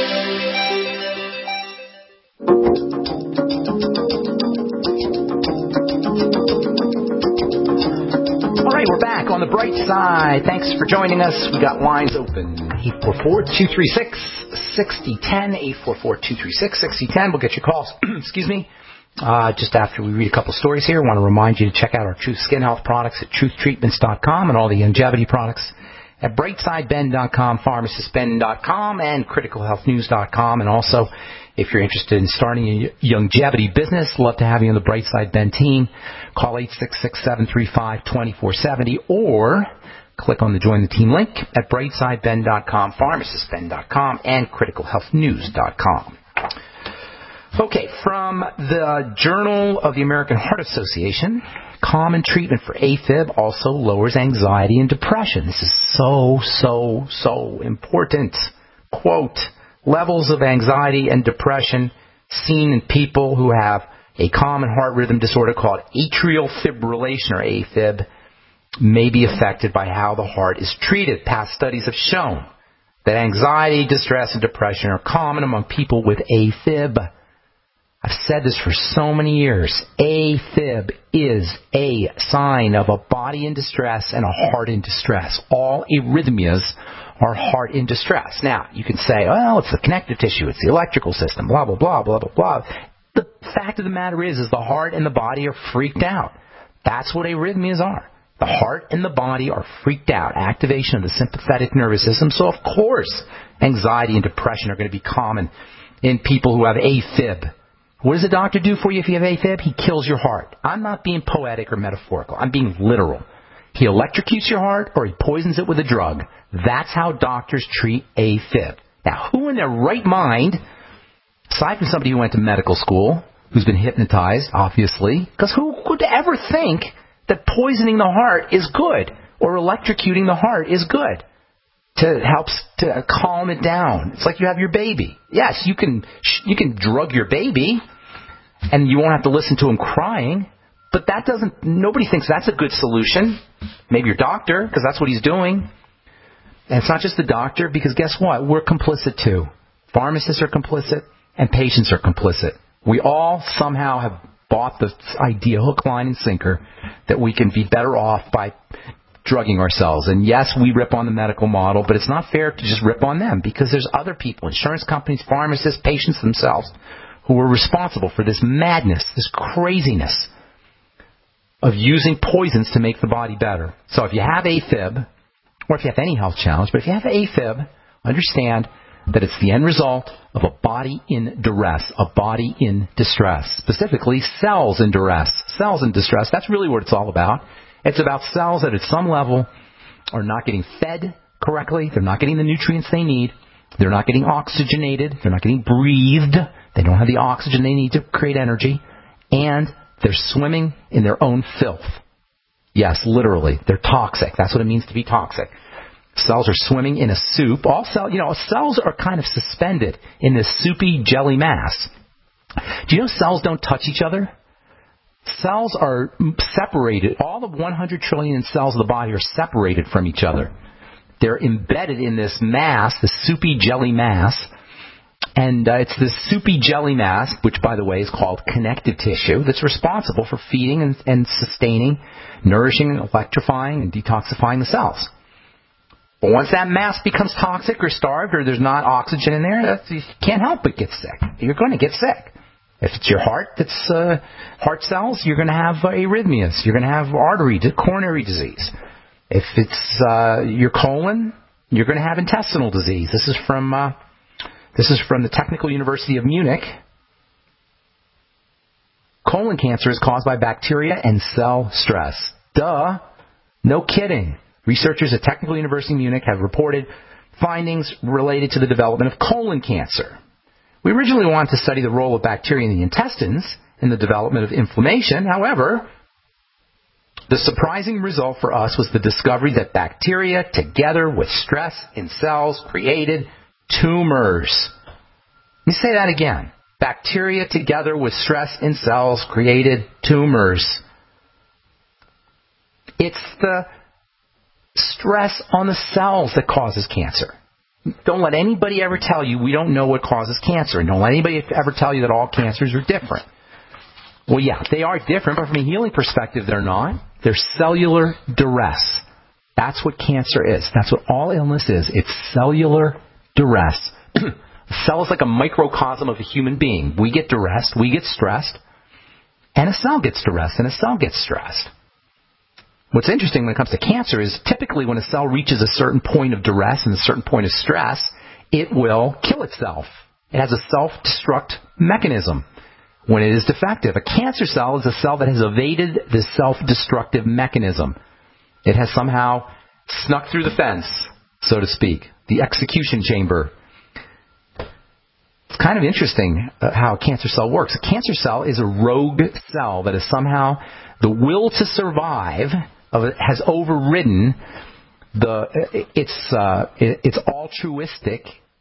All right, we're back on the bright side. Thanks for joining us. We got lines open. eight four four, two three six, six zero one zero, eight four four, two three six, six zero one zero. We'll get your calls. Excuse me. Uh, just after we read a couple stories here, I want to remind you to check out our Truth Skin Health products at truth treatments dot com and all the longevity products at brightside ben dot com, pharmacist ben dot com, and critical health news dot com. And also, if you're interested in starting a longevity business, love to have you on the Brightside Ben team. Call eight six six, seven three five, two four seven zero or click on the Join the Team link at brightside ben dot com, pharmacist ben dot com, and critical health news dot com. Okay, from the Journal of the American Heart Association, Common treatment for AFib also lowers anxiety and depression. This is so, so, so important. Quote, levels of anxiety and depression seen in people who have a common heart rhythm disorder called atrial fibrillation, or AFib, may be affected by how the heart is treated. Past studies have shown that anxiety, distress, and depression are common among people with AFib. I've said this for so many years. AFib is a sign of a body in distress and a heart in distress. All arrhythmias are heart in distress. Now, you can say, well, it's the connective tissue, it's the electrical system, blah, blah, blah, blah, blah, blah. The fact of the matter is, is the heart and the body are freaked out. That's what arrhythmias are. The heart and the body are freaked out. Activation of the sympathetic nervous system. So, of course, anxiety and depression are going to be common in people who have AFib. What does a doctor do for you if you have AFib? He kills your heart. I'm not being poetic or metaphorical. I'm being literal. He electrocutes your heart or he poisons it with a drug. That's how doctors treat AFib. Now, who in their right mind, aside from somebody who went to medical school, who's been hypnotized, obviously, because who could ever think that poisoning the heart is good or electrocuting the heart is good? To helps to calm it down. It's like you have your baby. Yes, you can you can drug your baby, and you won't have to listen to him crying. But that doesn't. Nobody thinks that's a good solution. Maybe your doctor, because that's what he's doing. And it's not just the doctor, because guess what? We're complicit too. Pharmacists are complicit, and patients are complicit. We all somehow have bought the idea, hook, line, and sinker, that we can be better off by drugging ourselves. And yes, we rip on the medical model, but it's not fair to just rip on them, because there's other people, insurance companies, pharmacists, patients themselves, who are responsible for this madness, this craziness of using poisons to make the body better. So if you have AFib, or if you have any health challenge, but if you have AFib, understand that it's the end result of a body in duress, a body in distress, specifically cells in duress. Cells in distress, that's really what it's all about. It's about cells that at some level are not getting fed correctly. They're not getting the nutrients they need. They're not getting oxygenated. They're not getting breathed. They don't have the oxygen they need to create energy. And they're swimming in their own filth. Yes, literally. They're toxic. That's what it means to be toxic. Cells are swimming in a soup. All cell, you know, cells are kind of suspended in this soupy jelly mass. Do you know cells don't touch each other? Cells are separated. All the one hundred trillion cells of the body are separated from each other. They're embedded in this mass, the soupy jelly mass. And uh, it's this soupy jelly mass, which, by the way, is called connective tissue, that's responsible for feeding and, and sustaining, nourishing, electrifying, and detoxifying the cells. But once that mass becomes toxic or starved, or there's not oxygen in there, that's, you can't help but get sick. You're going to get sick. If it's your heart that's uh, heart cells, you're going to have uh, arrhythmias. You're going to have artery, coronary disease. If it's uh, your colon, you're going to have intestinal disease. This is from uh, this is from the Technical University of Munich. Colon cancer is caused by bacteria and cell stress. Duh. No kidding. Researchers at Technical University of Munich have reported findings related to the development of colon cancer. We originally wanted to study the role of bacteria in the intestines in the development of inflammation. However, the surprising result for us was the discovery that bacteria, together with stress in cells, created tumors. Let me say that again. Bacteria, together with stress in cells, created tumors. It's the stress on the cells that causes cancer. Don't let anybody ever tell you we don't know what causes cancer. And don't let anybody ever tell you that all cancers are different. Well, yeah, they are different, but from a healing perspective, they're not. They're cellular duress. That's what cancer is. That's what all illness is. It's cellular duress. A cell is like a microcosm of a human being. We get duressed, we get stressed, and a cell gets duressed, and a cell gets stressed. What's interesting when it comes to cancer is typically when a cell reaches a certain point of duress and a certain point of stress, it will kill itself. It has a self-destruct mechanism when it is defective. A cancer cell is a cell that has evaded the self-destructive mechanism. It has somehow snuck through the fence, so to speak, the execution chamber. It's kind of interesting uh, how a cancer cell works. A cancer cell is a rogue cell that is somehow the will to survive of it has overridden the its uh, its altruistic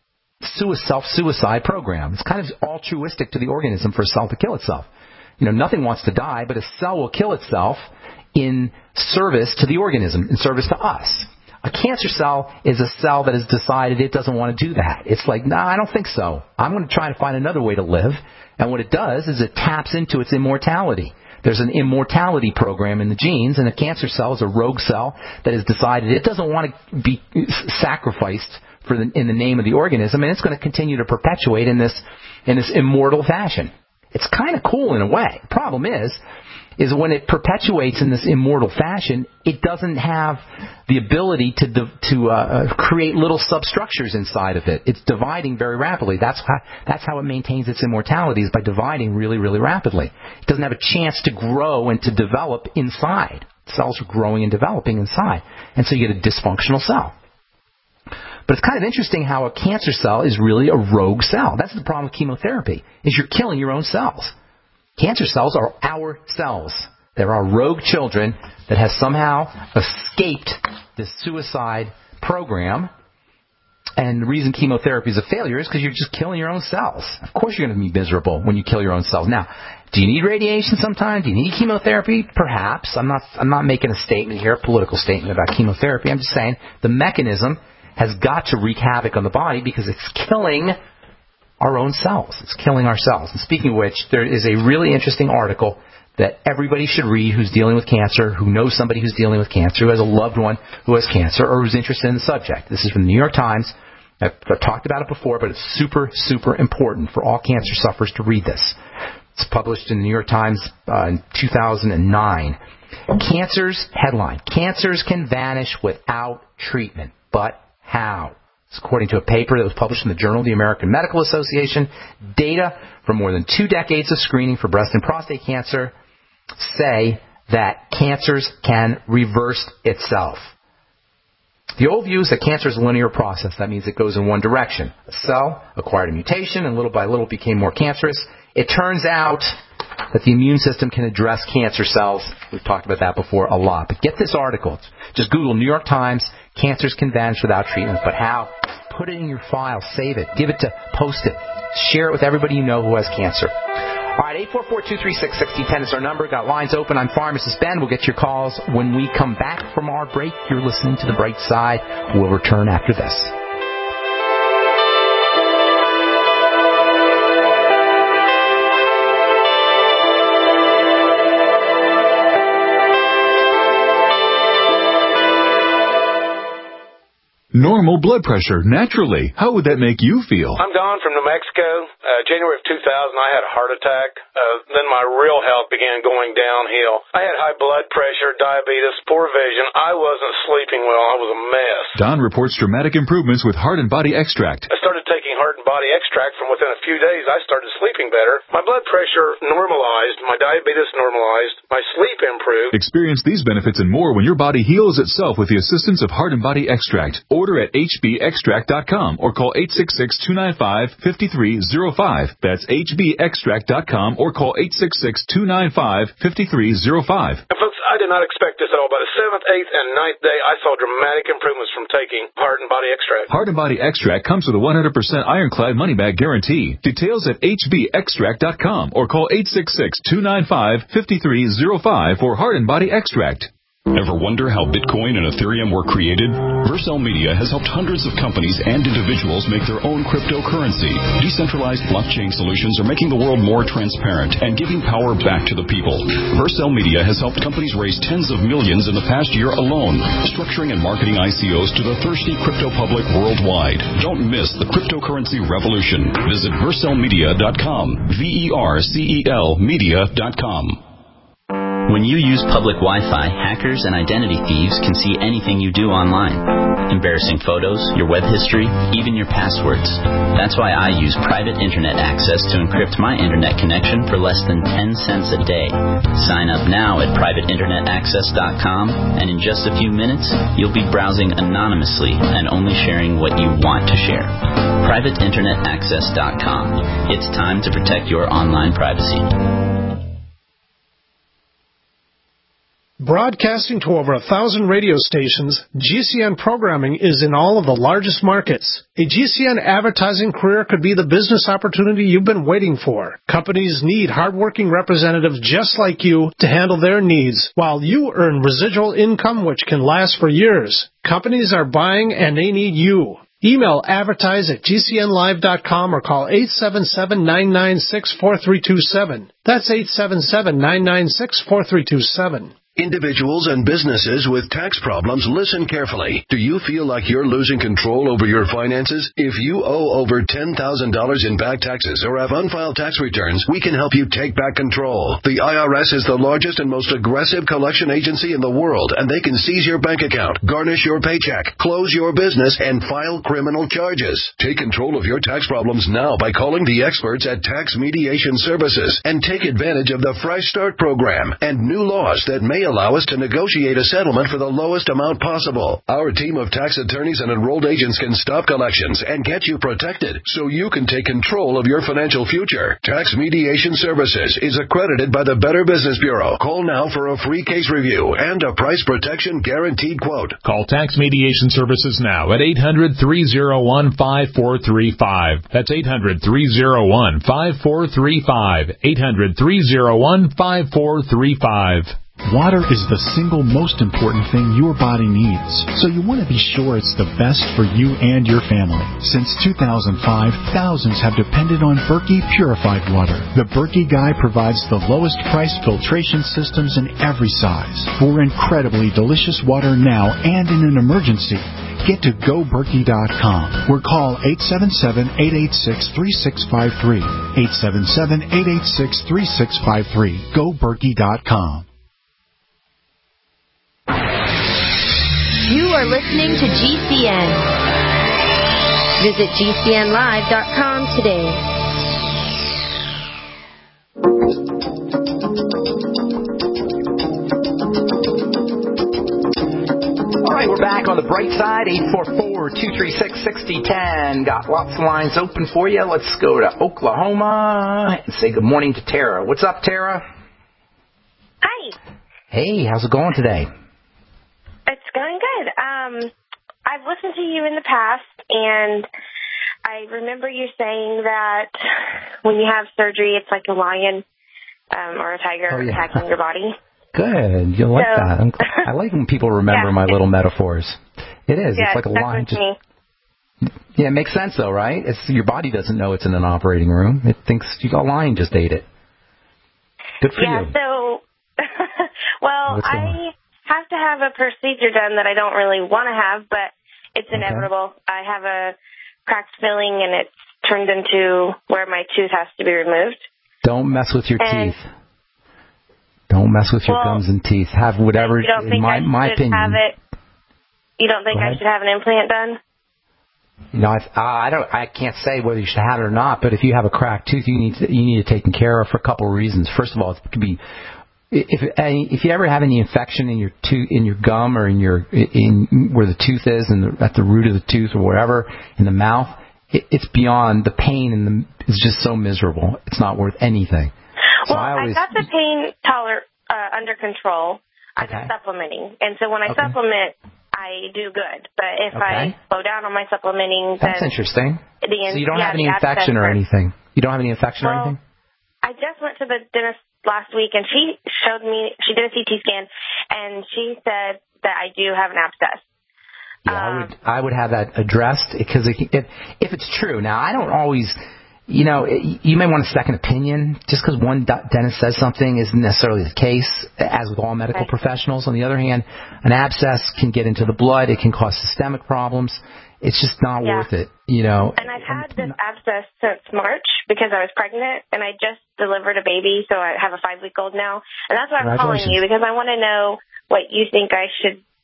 self-suicide program. It's kind of altruistic to the organism for a cell to kill itself. You know, nothing wants to die, but a cell will kill itself in service to the organism, in service to us. A cancer cell is a cell that has decided it doesn't want to do that. It's like, nah, I don't think so. I'm going to try to find another way to live. And what it does is it taps into its immortality. There's an immortality program in the genes, and a cancer cell is a rogue cell that has decided it doesn't want to be sacrificed for the, in the name of the organism, and it's going to continue to perpetuate in this in this immortal fashion. It's kind of cool in a way. The problem is, is when it perpetuates in this immortal fashion, it doesn't have the ability to to uh, create little substructures inside of it. It's dividing very rapidly. That's how, that's how it maintains its immortality, is by dividing really, really rapidly. It doesn't have a chance to grow and to develop inside. Cells are growing and developing inside, and so you get a dysfunctional cell. But it's kind of interesting how a cancer cell is really a rogue cell. That's the problem with chemotherapy, is you're killing your own cells. Cancer cells are our cells. They're our rogue children that has somehow escaped this suicide program. And the reason chemotherapy is a failure is because you're just killing your own cells. Of course you're going to be miserable when you kill your own cells. Now, do you need radiation sometime? Do you need chemotherapy? Perhaps. I'm not, I'm not making a statement here, a political statement about chemotherapy. I'm just saying the mechanism has got to wreak havoc on the body because it's killing our own cells. It's killing our cells. And speaking of which, there is a really interesting article that everybody should read who's dealing with cancer, who knows somebody who's dealing with cancer, who has a loved one who has cancer, or who's interested in the subject. This is from the New York Times. I've, I've talked about it before, but it's super, super important for all cancer sufferers to read this. It's published in the New York Times uh, in two thousand nine. Cancers, headline, cancers can vanish without treatment, but how? It's according to a paper that was published in the Journal of the American Medical Association. Data from more than two decades of screening for breast and prostate cancer say that cancers can reverse itself. The old view is that cancer is a linear process. That means it goes in one direction. A cell acquired a mutation and little by little became more cancerous. It turns out that the immune system can address cancer cells. We've talked about that before a lot. But get this article. Just Google New York Times, cancers can vanish without treatment. But how? Put it in your file. Save it. Give it to, post it. Share it with everybody you know who has cancer. All right, eight four four, two three six, six zero one zero is our number. Got lines open. I'm Pharmacist Ben. We'll get your calls when we come back from our break. You're listening to The Bright Side. We'll return after this. Normal blood pressure, naturally. How would that make you feel? I'm Don from New Mexico. Uh, January of two thousand, I had a heart attack. Uh, then my real health began going downhill. I had high blood pressure, diabetes, poor vision. I wasn't sleeping well. I was a mess. Don reports dramatic improvements with Heart and Body Extract. I started taking Heart and Body Extract. From within a few days, I started sleeping better. My blood pressure normalized. My diabetes normalized. My sleep improved. Experience these benefits and more when your body heals itself with the assistance of Heart and Body Extract. Order at H B extract dot com or call eight six six, two nine five, five three zero five. That's H B extract dot com or call eight six six, two nine five, five three zero five. And folks, I did not expect this at all. By the seventh, eighth, and ninth day, I saw dramatic improvements from taking Heart and Body Extract. Heart and Body Extract comes with a one hundred percent ironclad money-back guarantee. Details at H B extract dot com or call eight six six, two nine five, five three zero five for Heart and Body Extract. Ever wonder how Bitcoin and Ethereum were created? Vercel Media has helped hundreds of companies and individuals make their own cryptocurrency. Decentralized blockchain solutions are making the world more transparent and giving power back to the people. Vercel Media has helped companies raise tens of millions in the past year alone, structuring and marketing I C Os to the thirsty crypto public worldwide. Don't miss the cryptocurrency revolution. Visit vercel media dot com. V E R C E L media dot com. When you use public Wi-Fi, hackers and identity thieves can see anything you do online. embarrassing photos, your web history, even your passwords. That's why I use private internet access to encrypt my internet connection for less than ten cents a day. Sign up now at private internet access dot com, and in just a few minutes, you'll be browsing anonymously and only sharing what you want to share. private internet access dot com. It's time to protect your online privacy. Broadcasting to over a thousand radio stations, G C N programming is in all of the largest markets. A G C N advertising career could be the business opportunity you've been waiting for. Companies need hardworking representatives just like you to handle their needs, while you earn residual income which can last for years. Companies are buying and they need you. Email advertise at G C N live dot com or call eight seven seven, nine nine six, four three two seven. That's eight seven seven, nine nine six, four three two seven. Individuals and businesses with tax problems, listen carefully. Do you feel like you're losing control over your finances? If you owe over ten thousand dollars in back taxes or have unfiled tax returns, we can help you take back control. The I R S is the largest and most aggressive collection agency in the world, and they can seize your bank account, garnish your paycheck, close your business, and file criminal charges. Take control of your tax problems now by calling the experts at Tax Mediation Services and take advantage of the Fresh Start program and new laws that may allow us to negotiate a settlement for the lowest amount possible. Our team of tax attorneys and enrolled agents can stop collections and get you protected so you can take control of your financial future. Tax Mediation Services is accredited by the Better Business Bureau. Call now for a free case review and a price protection guaranteed quote. Call Tax Mediation Services now at eight hundred, three oh one, five four three five. That's eight hundred, three oh one, five four three five. eight hundred, three oh one, five four three five. Water is the single most important thing your body needs, so you want to be sure it's the best for you and your family. Since two thousand five, thousands have depended on Berkey purified water. The Berkey Guy provides the lowest price filtration systems in every size for incredibly delicious water now and in an emergency. Get to go berkey dot com or call eight seven seven, eight eight six, three six five three. eight seven seven, eight eight six, three six five three. go berkey dot com. You are listening to G C N. Visit G C N live dot com today. All right, we're back on the bright side, eight four four, two three six, six oh one oh. Got lots of lines open for you. Let's go to Oklahoma and say good morning to Tara. What's up, Tara? Hi. Hey, how's it going today? It's going good. Um, I've listened to you in the past, and I remember you saying that when you have surgery, it's like a lion um, or a tiger oh, yeah. attacking your body. Good. You like so, that. I'm, I like when people remember yeah, my little metaphors. It is. Yeah, it's like a lion. Just, me. Yeah, it makes sense, though, right? It's your body doesn't know it's in an operating room. It thinks you got a lion just ate it. Good for yeah, you. Yeah, so, well, I have to have a procedure done that I don't really want to have, but it's inevitable. Okay. I have a cracked filling, and it's turned into where my tooth has to be removed. Don't mess with your and, teeth. Don't mess with your well, gums and teeth. Have whatever, you don't think in my, I should my opinion. Have it, you don't think I should have an implant done? You know, I, I don't. I can't say whether you should have it or not. But if you have a cracked tooth, you need to, you need it taken care of for a couple of reasons. First of all, it could be if if you ever have any infection in your tooth, in your gum, or in your in where the tooth is, and the, at the root of the tooth, or wherever in the mouth, it, it's beyond the pain, and the it's just so miserable. It's not worth anything. So well, I, always, I got the pain toler uh, under control. I've okay. been supplementing, and so when I okay. supplement, I do good. But if okay. I slow down on my supplementing, that's then interesting. The, so you don't yeah, have any infection or anything. You don't have any infection well, or anything. I just went to the dentist last week, and she showed me, she did a C T scan, and she said that I do have an abscess. Yeah, um, I would I would have that addressed, because if, if it's true. Now, I don't always, you know, you may want a second opinion. Just because one dentist says something isn't necessarily the case, as with all medical okay. professionals. On the other hand, an abscess can get into the blood. It can cause systemic problems. It's just not yeah. worth it, you know. And I've had this abscess since March because I was pregnant, and I just delivered a baby, so I have a five-week-old now. And that's why I'm calling you, because I want to know what you think I should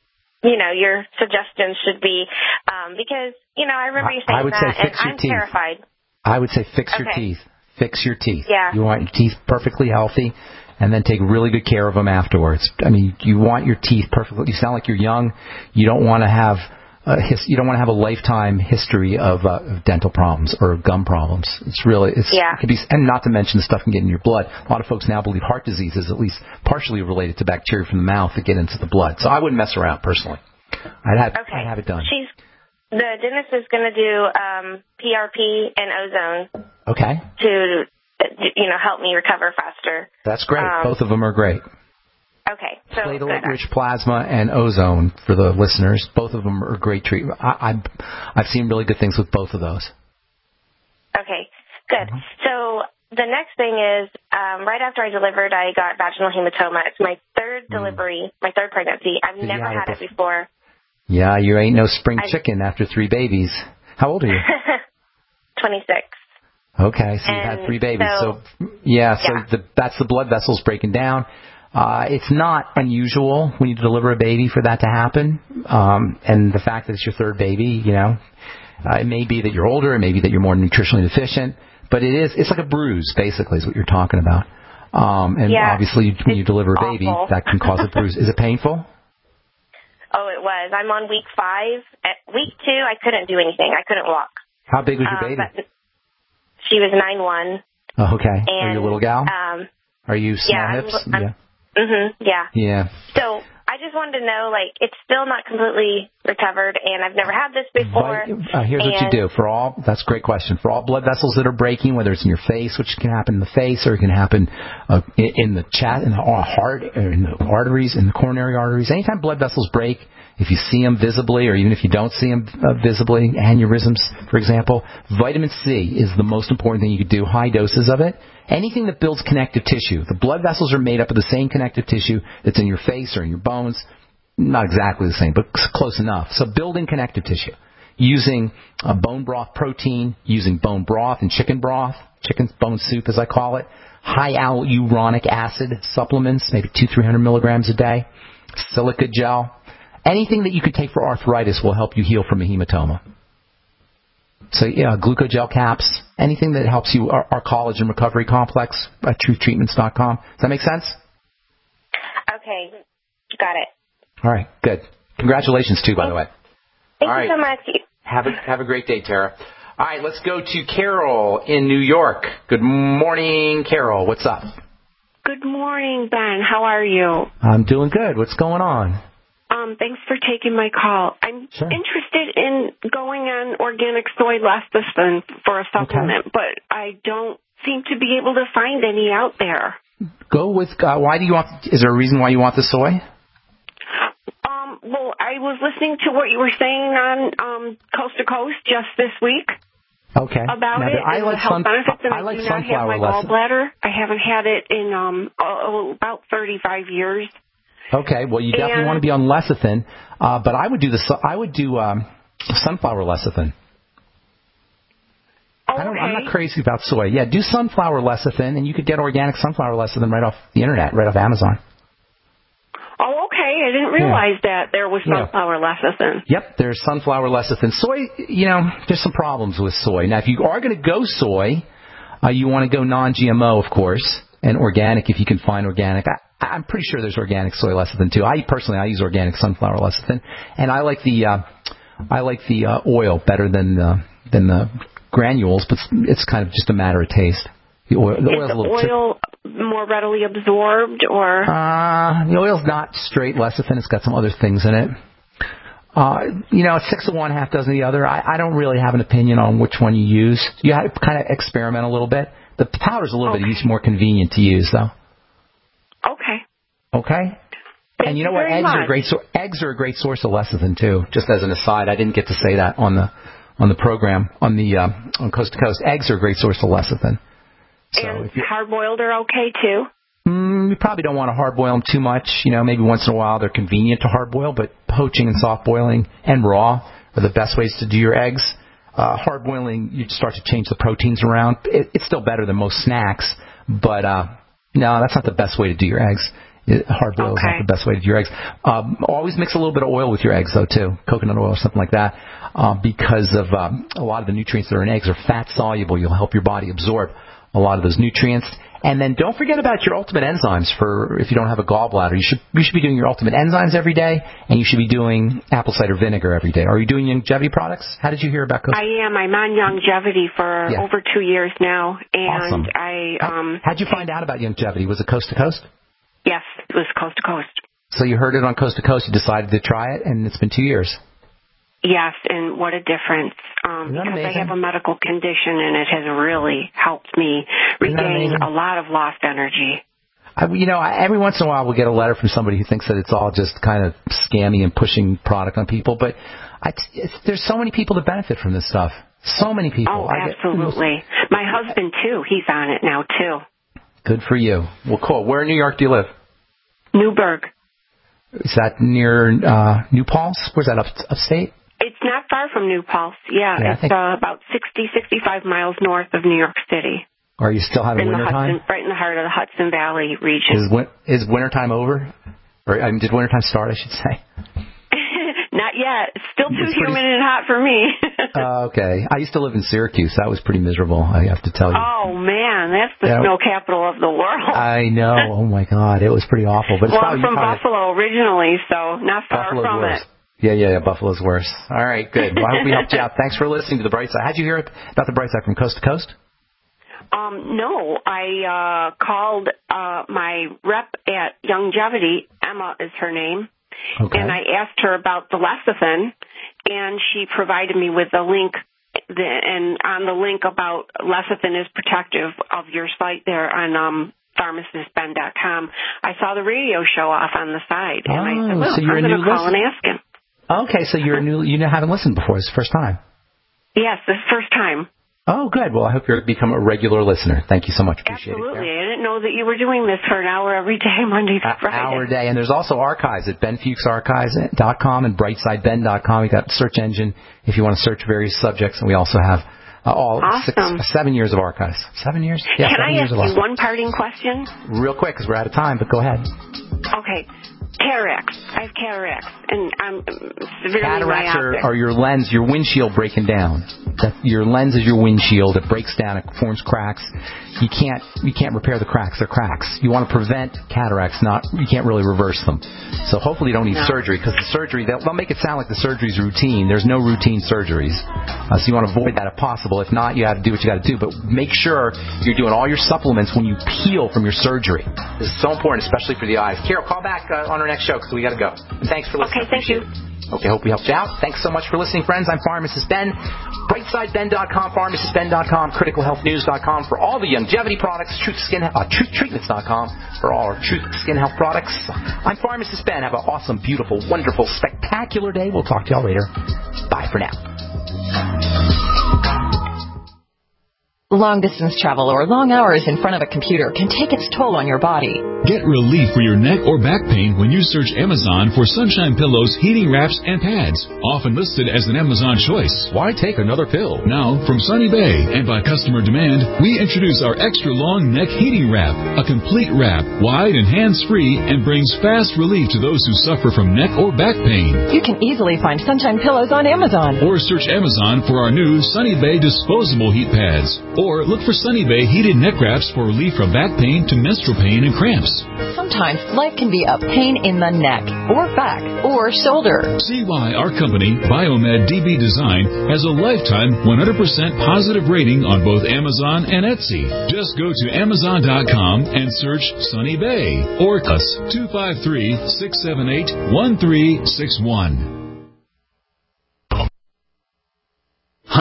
you know, your suggestions should be, um, because, you know, I remember you saying I would that, say fix and your I'm teeth. terrified. I would say fix your Okay. teeth. Fix your teeth. Yeah. You want your teeth perfectly healthy, and then take really good care of them afterwards. I mean, you want your teeth perfectly. You sound like you're young. You don't want to have a his, you don't want to have a lifetime history of, uh, of dental problems or gum problems. It's really it's Yeah. it could be, and not to mention the stuff can get in your blood. A lot of folks now believe heart disease is at least partially related to bacteria from the mouth that get into the blood. So I wouldn't mess around personally. I'd have Okay. I'd have it done. She's the dentist is going to do um, P R P and ozone Okay. to, you know, help me recover faster. That's great. Um, Both of them are great. Okay, so good. Platelet-rich plasma and ozone for the listeners. Both of them are great treatment. I, I've, I've seen really good things with both of those. Okay, good. So the next thing is, um, right after I delivered, I got vaginal hematoma. It's my third delivery, my third pregnancy. I've Did you never have had it it before. Yeah, you ain't no spring I- chicken after three babies. How old are you? twenty-six. Okay, so you've And had three babies. so- So, yeah, so Yeah. The, that's the blood vessels breaking down. Uh, it's not unusual when you deliver a baby for that to happen. Um, and the fact that it's your third baby, you know, uh, it may be that you're older, it may be that you're more nutritionally deficient, but it is, it's like a bruise, basically, is what you're talking about. Um, and Yeah, obviously, when you deliver a baby, awful. that can cause a bruise. Is it painful? Oh, it was. I'm on week five. At week two, I couldn't do anything. I couldn't walk. How big was your Um, baby? but she was nine one. Oh, okay. And, Are you a little gal? Um, Are you small yeah, I'm- hips? I'm- yeah. mhm. Yeah. Yeah. So I just wanted to know, like, it's still not completely recovered, and I've never had this before. Uh, here's what you and- do for all. That's a great question. For all blood vessels that are breaking, whether it's in your face, which can happen in the face, or it can happen uh, in, in the chest, in the heart, or in the arteries, in the coronary arteries. Anytime blood vessels break, if you see them visibly, or even if you don't see them uh, visibly, aneurysms, for example, vitamin C is the most important thing you could do. High doses of it. Anything that builds connective tissue. The blood vessels are made up of the same connective tissue that's in your face or in your bones. Not exactly the same, but close enough. So building connective tissue. Using uh, bone broth protein, using bone broth and chicken broth, chicken bone soup as I call it. High hyaluronic acid supplements, maybe two, three hundred milligrams a day. Silica gel. Anything that you could take for arthritis will help you heal from a hematoma. So, yeah, glucogel caps, anything that helps you, our, our collagen recovery complex at truth treatments dot com. Does that make sense? Okay, got it. All right, good. Congratulations, too, by the way. Thank All you right. so much. Have a, have a great day, Tara. All right, let's go to Carol in New York. Good morning, Carol. What's up? Good morning, Ben. How are you? I'm doing good. What's going on? Um, thanks for taking my call. I'm Sure. interested in going on organic soy lecithin for a supplement, but I don't seem to be able to find any out there. Go with, uh, why do you want, is there a reason why you want the soy? Um, well, I was listening to what you were saying on um, Coast to Coast just this week. Okay. About Now, it, I and like the health sun- benefits, and I I, like do not have sunflower my lecithin. gallbladder. I haven't had it in um oh, about thirty-five years. Okay, well, you definitely And- want to be on lecithin, uh, but I would do the su- I would do um, sunflower lecithin. Oh, I don't, okay. I'm not crazy about soy. Yeah, do sunflower lecithin, and you could get organic sunflower lecithin right off the internet, right off Amazon. Oh, okay. I didn't realize that there was Yeah. sunflower lecithin. Yep, there's sunflower lecithin. Soy, you know, there's some problems with soy. Now, if you are going to go soy, uh, you want to go non-G M O, of course, and organic if you can find organic. I, I'm pretty sure there's organic soy lecithin too. I personally, I use organic sunflower lecithin, and I like the uh, I like the uh, oil better than the, than the granules, but it's kind of just a matter of taste. The oil, the Is oil's the a little tip- oil more readily absorbed, or? Uh, the oil's not straight lecithin. It's got some other things in it. Uh, you know, six of one, half dozen of the other. I, I don't really have an opinion on which one you use. You have to kind of experiment a little bit. The powder's a little Okay. bit easier, more convenient to use, though. Okay. Okay? Thank and you you know what? very Eggs are a much. great so- eggs are a great source of lecithin too. Just as an aside, I didn't get to say that on the on the program on the uh, on Coast to Coast. Eggs are a great source of lecithin. So And if you hard-boiled are okay, too? Mm, you probably don't want to hard boil them too much. You know, maybe once in a while they're convenient to hard boil, but poaching and soft boiling and raw are the best ways to do your eggs. Uh, hard boiling, you start to change the proteins around. It, it's still better than most snacks, but uh, no, that's not the best way to do your eggs. Hard boiled okay. is not the best way to do your eggs. Um, always mix a little bit of oil with your eggs, though, too. Coconut oil or something like that. Uh, because of um, a lot of the nutrients that are in eggs are fat soluble. You'll help your body absorb a lot of those nutrients. And then don't forget about your ultimate enzymes for if you don't have a gallbladder. You should you should be doing your ultimate enzymes every day, and you should be doing apple cider vinegar every day. Are you doing longevity products? How did you hear about Coast? I am. I'm on longevity for yeah. over two years now, and awesome. I. Um, How'd you find out about longevity? Was it Coast to Coast? Yes, it was Coast to Coast. So you heard it on Coast to Coast. You decided to try it, and it's been two years. Yes, and what a difference. Um, because amazing? I have a medical condition, and it has really helped me regain a lot of lost energy. I, you know, I, every once in a while we'll get a letter from somebody who thinks that it's all just kind of scammy and pushing product on people, but I, it's, there's so many people that benefit from this stuff. So many people. Oh, absolutely. Get, My husband, too. He's on it now, too. Good for you. Well, cool. Where in New York do you live? Newburgh. Is that near uh, New Paltz? Where's that, up, upstate? It's not far from New Paltz. Yeah, yeah it's uh, about sixty, sixty-five miles north of New York City. Are you still having winter time? Right in the heart of the Hudson Valley region. Is, win- is winter time over? Or I mean, did winter time start, I should say? Not yet. It's still too it's humid pretty... and hot for me. uh, okay. I used to live in Syracuse. That was pretty miserable, I have to tell you. Oh, man. That's the yeah. snow capital of the world. I know. Oh, my God. It was pretty awful. But it's well, I'm from probably... Buffalo originally, so not far Buffalo's from worse. it. Yeah, yeah, yeah. Buffalo's worse. All right, good. Well, I hope we helped you out. Thanks for listening to The Bright Side. How'd you hear about The Bright Side from Coast to Coast? Um, no, I uh, called uh, my rep at Longevity. Emma is her name. Okay. And I asked her about the lecithin, and she provided me with a link, the, and on the link about lecithin is protective of your site there on um, pharmacist ben dot com. I saw the radio show off on the side, and oh, I said, well, so you're I'm going to call listen- and ask him. Okay, so you're a new, you haven't listened before. It's the first time. Yes, this first time. Oh, good. Well, I hope you'll become a regular listener. Thank you so much. Appreciate Absolutely. it. Absolutely. I didn't know that you were doing this for an hour every day, Monday to Friday. An hour a day. And there's also archives at ben fuchs archives dot com and brightside ben dot com. We got a search engine if you want to search various subjects. And we also have uh, all awesome. six, seven years of archives. Seven years? Yeah, Can seven I years ask of you one parting question? Real quick, because we're out of time, but go ahead. Okay. Cataracts. I have cataracts, and I'm severely Cataracts are, myopic. are your lens, your windshield breaking down. That your lens is your windshield. It breaks down. It forms cracks. You can't you can't repair the cracks. They're cracks. You want to prevent cataracts. Not you can't really reverse them. So hopefully you don't need no. surgery, because the surgery they'll, they'll make it sound like the surgery's routine. There's no routine surgeries. Uh, so you want to avoid that if possible. If not, you have to do what you got to do. But make sure you're doing all your supplements when you peel from your surgery. This is so important, especially for the eyes. Carol, call back uh, on our next show because we got to go. And thanks for listening. Okay, thank you. Okay, hope we helped you out. Thanks so much for listening, friends. I'm Pharmacist Ben. brightside ben dot com, pharmacist ben dot com, critical health news dot com for all the longevity products, truth skin uh, truth treatments dot com for all our Truth Skin Health products. I'm Pharmacist Ben. Have an awesome, beautiful, wonderful, spectacular day. We'll talk to y'all later. Bye for now. Long-distance travel or long hours in front of a computer can take its toll on your body. Get relief for your neck or back pain when you search Amazon for Sunshine Pillows, heating wraps, and pads. Often listed as an Amazon choice. Why take another pill? Now, from Sunny Bay and by customer demand, we introduce our extra long neck heating wrap. A complete wrap, wide and hands-free, and brings fast relief to those who suffer from neck or back pain. You can easily find Sunshine Pillows on Amazon. Or search Amazon for our new Sunny Bay disposable heat pads. Or look for Sunny Bay heated neck wraps for relief from back pain to menstrual pain and cramps. Sometimes life can be a pain in the neck, or back, or shoulder. See why our company, Biomed D B Design, has a lifetime one hundred percent positive rating on both Amazon and Etsy. Just go to amazon dot com and search Sunny Bay or us two five three, six seven eight, one three six one.